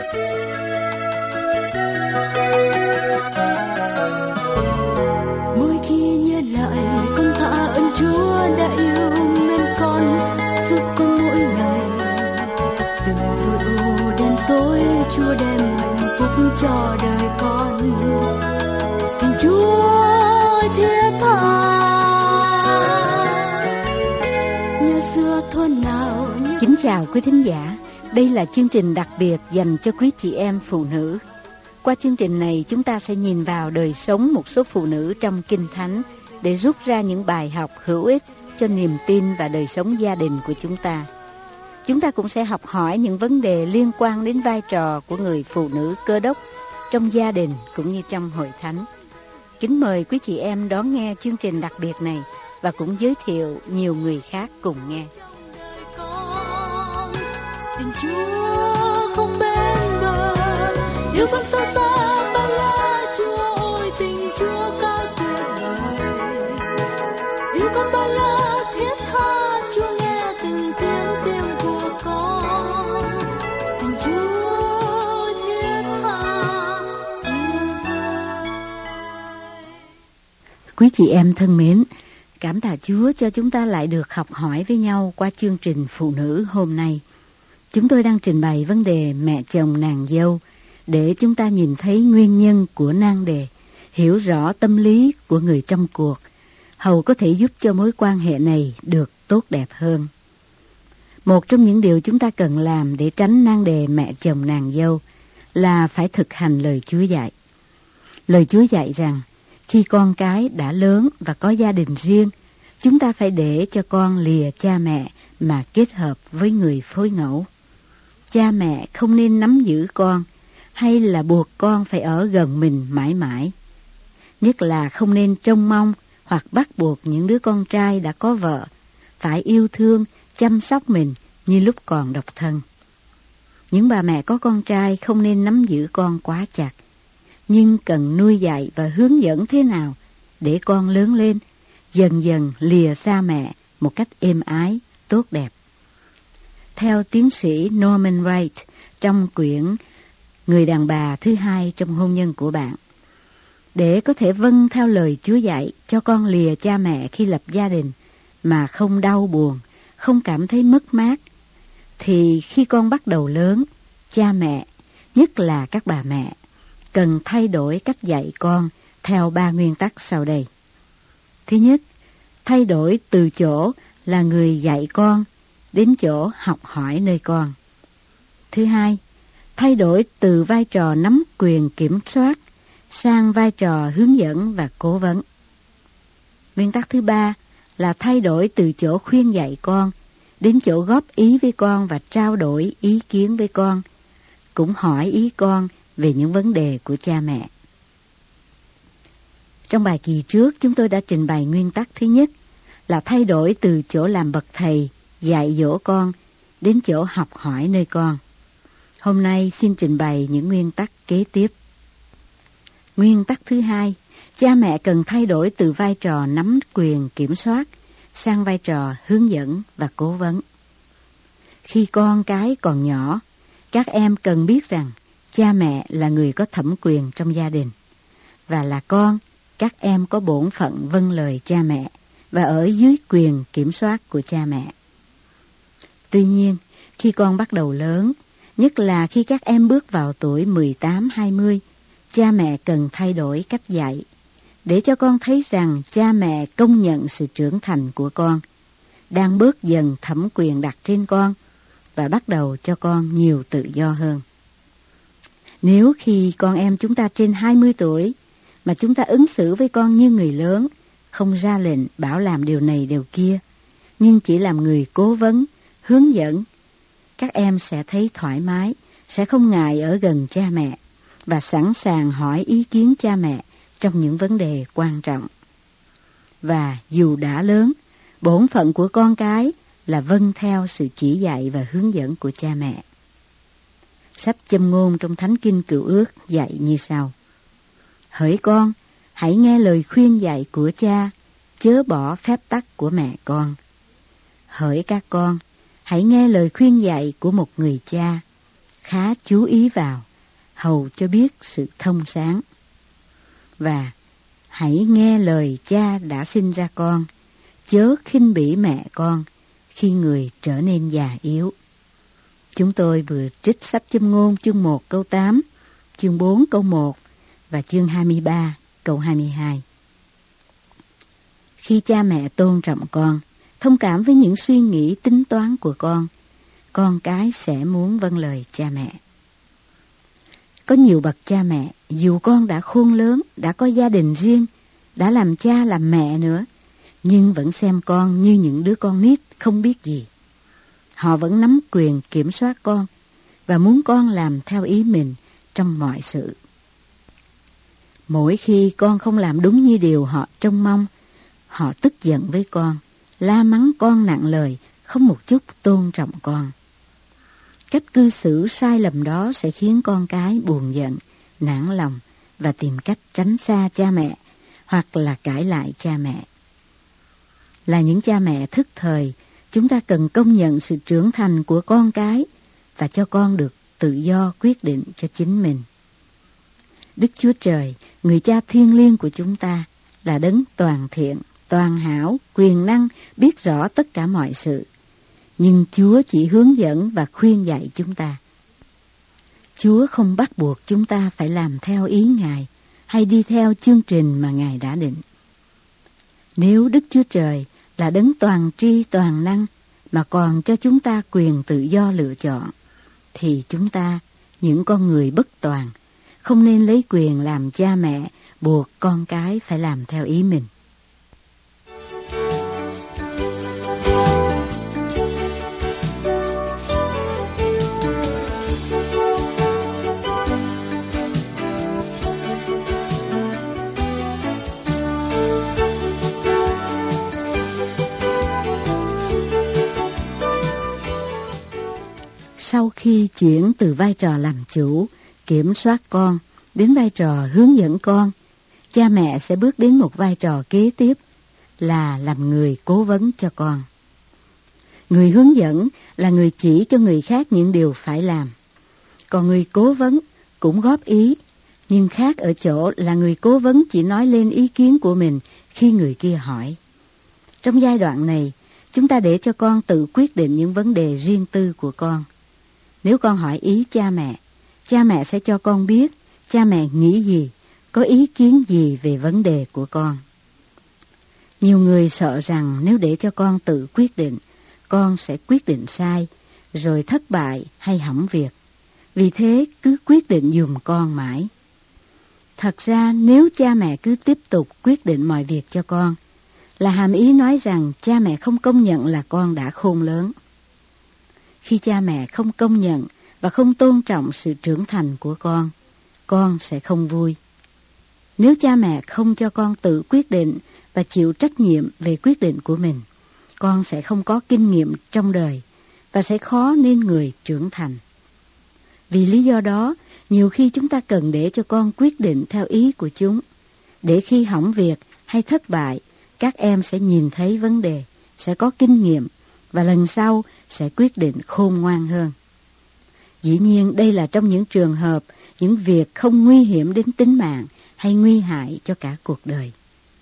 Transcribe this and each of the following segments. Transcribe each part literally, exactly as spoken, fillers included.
Mỗi khi nhớ lại con tạ ơn Chúa đã yêu mến con, giúp con mỗi ngày. Từ tội ô đến tối, Chúa đem hạnh phúc cho đời con. Tình Chúa thiết tha, như xưa thuở nào. Như... Kính chào quý thính giả, đây là chương trình đặc biệt dành cho quý chị em phụ nữ. Qua chương trình này, chúng ta sẽ nhìn vào đời sống một số phụ nữ trong Kinh Thánh để rút ra những bài học hữu ích cho niềm tin và đời sống gia đình của chúng ta. Chúng ta cũng sẽ học hỏi những vấn đề liên quan đến vai trò của người phụ nữ Cơ Đốc trong gia đình cũng như trong hội thánh. Kính mời quý chị em đón nghe chương trình đặc biệt này và cũng giới thiệu nhiều người khác cùng nghe. Tình Chúa không bên bờ, yêu con sâu xa bao la. Chúa ơi, tình Chúa cao tuyệt vời, yêu con bao la thiết tha. Chúa nghe từng tiếng tim của con. Tình Chúa thiết tha tuyệt vời. Quý chị em thân mến, cảm tạ Chúa cho chúng ta lại được học hỏi với nhau qua chương trình Phụ nữ hôm nay. Chúng tôi đang trình bày vấn đề mẹ chồng nàng dâu để chúng ta nhìn thấy nguyên nhân của nan đề, hiểu rõ tâm lý của người trong cuộc, hầu có thể giúp cho mối quan hệ này được tốt đẹp hơn. Một trong những điều chúng ta cần làm để tránh nan đề mẹ chồng nàng dâu là phải thực hành lời Chúa dạy. Lời Chúa dạy rằng khi con cái đã lớn và có gia đình riêng, chúng ta phải để cho con lìa cha mẹ mà kết hợp với người phối ngẫu. Cha mẹ không nên nắm giữ con hay là buộc con phải ở gần mình mãi mãi. Nhất là không nên trông mong hoặc bắt buộc những đứa con trai đã có vợ phải yêu thương, chăm sóc mình như lúc còn độc thân. Những bà mẹ có con trai không nên nắm giữ con quá chặt, nhưng cần nuôi dạy và hướng dẫn thế nào để con lớn lên, dần dần lìa xa mẹ một cách êm ái, tốt đẹp. Theo tiến sĩ Norman Wright trong quyển Người đàn bà thứ hai trong hôn nhân của bạn, để có thể vâng theo lời Chúa dạy cho con lìa cha mẹ khi lập gia đình mà không đau buồn, không cảm thấy mất mát, thì khi con bắt đầu lớn, cha mẹ, nhất là các bà mẹ, cần thay đổi cách dạy con theo ba nguyên tắc sau đây. Thứ nhất, thay đổi từ chỗ là người dạy con đến chỗ học hỏi nơi con. Thứ hai, thay đổi từ vai trò nắm quyền kiểm soát sang vai trò hướng dẫn và cố vấn. Nguyên tắc thứ ba là thay đổi từ chỗ khuyên dạy con đến chỗ góp ý với con và trao đổi ý kiến với con, cũng hỏi ý con về những vấn đề của cha mẹ. Trong bài kỳ trước, chúng tôi đã trình bày nguyên tắc thứ nhất là thay đổi từ chỗ làm bậc thầy, dạy dỗ con đến chỗ học hỏi nơi con. Hôm nay xin trình bày những nguyên tắc kế tiếp. Nguyên tắc thứ hai, cha mẹ cần thay đổi từ vai trò nắm quyền kiểm soát sang vai trò hướng dẫn và cố vấn. Khi con cái còn nhỏ, các em cần biết rằng cha mẹ là người có thẩm quyền trong gia đình, và là con, các em có bổn phận vâng lời cha mẹ và ở dưới quyền kiểm soát của cha mẹ. Tuy nhiên, khi con bắt đầu lớn, nhất là khi các em bước vào tuổi mười tám hai mươi, cha mẹ cần thay đổi cách dạy, để cho con thấy rằng cha mẹ công nhận sự trưởng thành của con, đang bớt dần thẩm quyền đặt trên con và bắt đầu cho con nhiều tự do hơn. Nếu khi con em chúng ta trên hai mươi tuổi mà chúng ta ứng xử với con như người lớn, không ra lệnh bảo làm điều này điều kia, nhưng chỉ làm người cố vấn, hướng dẫn, các em sẽ thấy thoải mái, sẽ không ngại ở gần cha mẹ và sẵn sàng hỏi ý kiến cha mẹ trong những vấn đề quan trọng. Và dù đã lớn, bổn phận của con cái là vâng theo sự chỉ dạy và hướng dẫn của cha mẹ. Sách Châm ngôn trong Thánh Kinh Cựu Ước dạy như sau: Hỡi con, hãy nghe lời khuyên dạy của cha, chớ bỏ phép tắc của mẹ con. Hỡi các con, hãy nghe lời khuyên dạy của một người cha, khá chú ý vào, hầu cho biết sự thông sáng. Và hãy nghe lời cha đã sinh ra con, chớ khinh bỉ mẹ con khi người trở nên già yếu. Chúng tôi vừa trích sách Châm ngôn chương một câu tám, chương bốn câu một và chương hai mươi ba câu hai mươi hai. Khi cha mẹ tôn trọng con, thông cảm với những suy nghĩ tính toán của con, con cái sẽ muốn vâng lời cha mẹ. Có nhiều bậc cha mẹ, dù con đã khôn lớn, đã có gia đình riêng, đã làm cha làm mẹ nữa, nhưng vẫn xem con như những đứa con nít không biết gì. Họ vẫn nắm quyền kiểm soát con và muốn con làm theo ý mình trong mọi sự. Mỗi khi con không làm đúng như điều họ trông mong, họ tức giận với con, la mắng con nặng lời, không một chút tôn trọng con. Cách cư xử sai lầm đó sẽ khiến con cái buồn giận, nản lòng và tìm cách tránh xa cha mẹ hoặc là cãi lại cha mẹ. Là những cha mẹ thức thời, chúng ta cần công nhận sự trưởng thành của con cái và cho con được tự do quyết định cho chính mình. Đức Chúa Trời, người cha thiêng liêng của chúng ta, là đấng toàn thiện, toàn hảo, quyền năng, biết rõ tất cả mọi sự. Nhưng Chúa chỉ hướng dẫn và khuyên dạy chúng ta. Chúa không bắt buộc chúng ta phải làm theo ý Ngài hay đi theo chương trình mà Ngài đã định. Nếu Đức Chúa Trời là đấng toàn tri toàn năng mà còn cho chúng ta quyền tự do lựa chọn, thì chúng ta, những con người bất toàn, không nên lấy quyền làm cha mẹ buộc con cái phải làm theo ý mình. Sau khi chuyển từ vai trò làm chủ, kiểm soát con, đến vai trò hướng dẫn con, cha mẹ sẽ bước đến một vai trò kế tiếp là làm người cố vấn cho con. Người hướng dẫn là người chỉ cho người khác những điều phải làm. Còn người cố vấn cũng góp ý, nhưng khác ở chỗ là người cố vấn chỉ nói lên ý kiến của mình khi người kia hỏi. Trong giai đoạn này, chúng ta để cho con tự quyết định những vấn đề riêng tư của con. Nếu con hỏi ý cha mẹ, cha mẹ sẽ cho con biết cha mẹ nghĩ gì, có ý kiến gì về vấn đề của con. Nhiều người sợ rằng nếu để cho con tự quyết định, con sẽ quyết định sai, rồi thất bại hay hỏng việc. Vì thế cứ quyết định giùm con mãi. Thật ra nếu cha mẹ cứ tiếp tục quyết định mọi việc cho con, là hàm ý nói rằng cha mẹ không công nhận là con đã khôn lớn. Khi cha mẹ không công nhận và không tôn trọng sự trưởng thành của con, con sẽ không vui. Nếu cha mẹ không cho con tự quyết định và chịu trách nhiệm về quyết định của mình, con sẽ không có kinh nghiệm trong đời và sẽ khó nên người trưởng thành. Vì lý do đó, nhiều khi chúng ta cần để cho con quyết định theo ý của chúng, để khi hỏng việc hay thất bại, các em sẽ nhìn thấy vấn đề, sẽ có kinh nghiệm và lần sau sẽ quyết định khôn ngoan hơn. Dĩ nhiên đây là trong những trường hợp, những việc không nguy hiểm đến tính mạng hay nguy hại cho cả cuộc đời.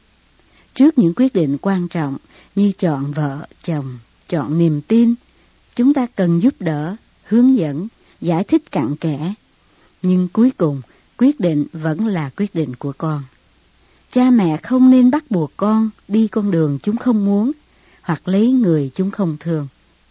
Trước những quyết định quan trọng như chọn vợ, chồng, chọn niềm tin, chúng ta cần giúp đỡ, hướng dẫn, giải thích cặn kẽ. Nhưng cuối cùng, quyết định vẫn là quyết định của con. Cha mẹ không nên bắt buộc con đi con đường chúng không muốn, hoặc lấy người chúng không thương.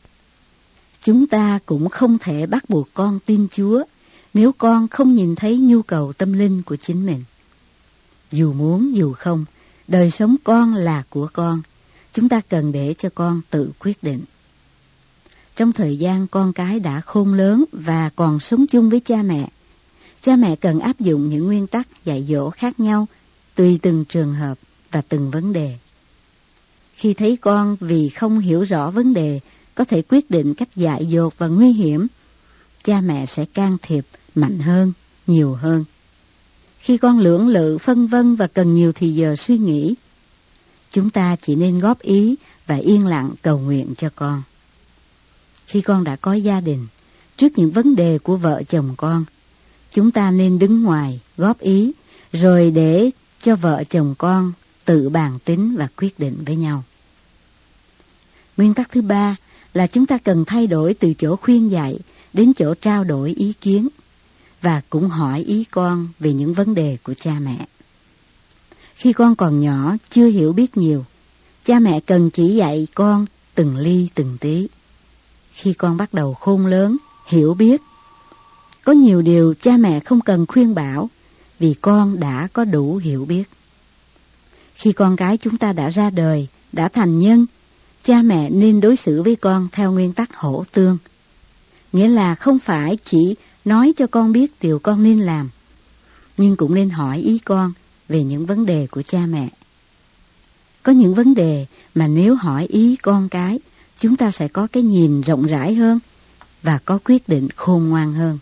Chúng ta cũng không thể bắt buộc con tin Chúa nếu con không nhìn thấy nhu cầu tâm linh của chính mình. Dù muốn dù không, đời sống con là của con, chúng ta cần để cho con tự quyết định. Trong thời gian con cái đã khôn lớn và còn sống chung với cha mẹ, cha mẹ cần áp dụng những nguyên tắc dạy dỗ khác nhau tùy từng trường hợp và từng vấn đề. Khi thấy con vì không hiểu rõ vấn đề có thể quyết định cách dại dột và nguy hiểm, cha mẹ sẽ can thiệp mạnh hơn, nhiều hơn. Khi con lưỡng lự, phân vân và cần nhiều thì giờ suy nghĩ, chúng ta chỉ nên góp ý và yên lặng cầu nguyện cho con. Khi con đã có gia đình, trước những vấn đề của vợ chồng con, chúng ta nên đứng ngoài, góp ý, rồi để cho vợ chồng con tự bàn tính và quyết định với nhau. Nguyên tắc thứ ba là chúng ta cần thay đổi từ chỗ khuyên dạy đến chỗ trao đổi ý kiến và cũng hỏi ý con về những vấn đề của cha mẹ. Khi con còn nhỏ, chưa hiểu biết nhiều, cha mẹ cần chỉ dạy con từng ly từng tí. Khi con bắt đầu khôn lớn, hiểu biết, có nhiều điều cha mẹ không cần khuyên bảo vì con đã có đủ hiểu biết. Khi con cái chúng ta đã ra đời, đã thành nhân, cha mẹ nên đối xử với con theo nguyên tắc hỗ tương. Nghĩa là không phải chỉ nói cho con biết điều con nên làm, nhưng cũng nên hỏi ý con về những vấn đề của cha mẹ. Có những vấn đề mà nếu hỏi ý con cái, chúng ta sẽ có cái nhìn rộng rãi hơn và có quyết định khôn ngoan hơn.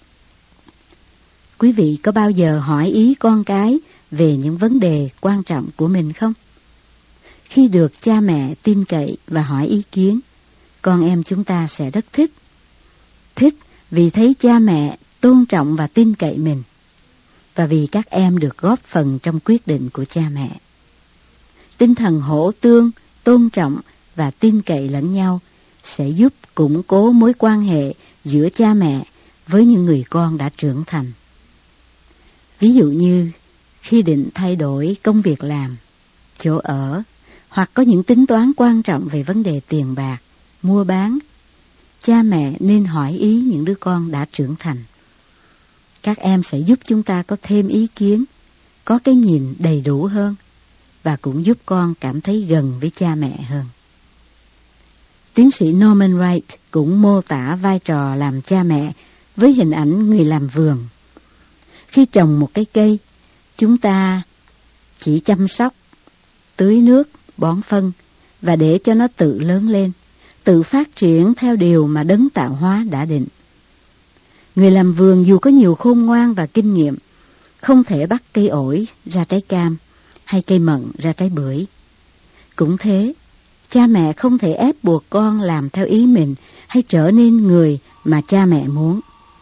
Quý vị có bao giờ hỏi ý con cái về những vấn đề quan trọng của mình không? Khi được cha mẹ tin cậy và hỏi ý kiến, con em chúng ta sẽ rất thích. Thích vì thấy cha mẹ tôn trọng và tin cậy mình, và vì các em được góp phần trong quyết định của cha mẹ. Tinh thần hỗ tương, tôn trọng và tin cậy lẫn nhau sẽ giúp củng cố mối quan hệ giữa cha mẹ với những người con đã trưởng thành. Ví dụ như khi định thay đổi công việc làm, chỗ ở, hoặc có những tính toán quan trọng về vấn đề tiền bạc, mua bán, cha mẹ nên hỏi ý những đứa con đã trưởng thành. Các em sẽ giúp chúng ta có thêm ý kiến, có cái nhìn đầy đủ hơn, và cũng giúp con cảm thấy gần với cha mẹ hơn. Tiến sĩ Norman Wright cũng mô tả vai trò làm cha mẹ với hình ảnh người làm vườn. Khi trồng một cái cây, chúng ta chỉ chăm sóc, tưới nước, bón phân và để cho nó tự lớn lên, tự phát triển theo điều mà đấng tạo hóa đã định. Người làm vườn dù có nhiều khôn ngoan và kinh nghiệm, không thể bắt cây ổi ra trái cam hay cây mận ra trái bưởi. Cũng thế, cha mẹ không thể ép buộc con làm theo ý mình hay trở nên người mà cha mẹ muốn.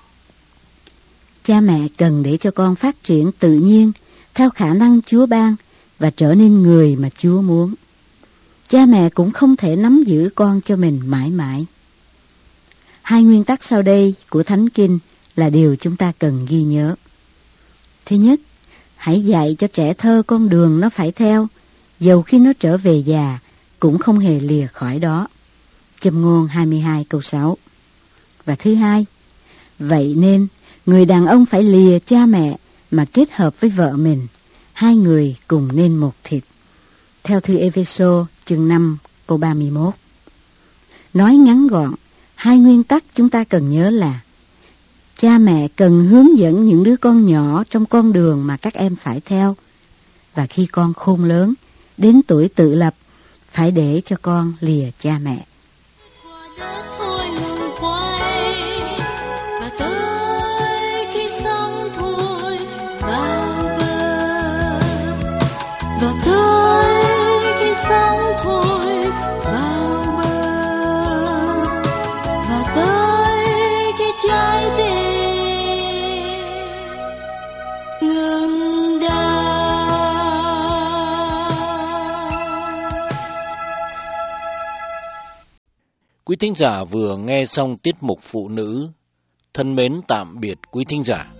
Cha mẹ cần để cho con phát triển tự nhiên theo khả năng Chúa ban và trở nên người mà Chúa muốn. Cha mẹ cũng không thể nắm giữ con cho mình mãi mãi. Hai nguyên tắc sau đây của Thánh Kinh là điều chúng ta cần ghi nhớ. Thứ nhất, hãy dạy cho trẻ thơ con đường nó phải theo, dầu khi nó trở về già cũng không hề lìa khỏi đó. Châm ngôn hai mươi hai câu sáu. Và thứ hai, vậy nên người đàn ông phải lìa cha mẹ mà kết hợp với vợ mình, hai người cùng nên một thịt. Theo thư Ê-phê-sô chương năm câu ba mươi mốt. Nói ngắn gọn, hai nguyên tắc chúng ta cần nhớ là cha mẹ cần hướng dẫn những đứa con nhỏ trong con đường mà các em phải theo, và khi con khôn lớn, đến tuổi tự lập, phải để cho con lìa cha mẹ. Quý thính giả vừa nghe xong tiết mục Phụ Nữ. Thân mến tạm biệt quý thính giả.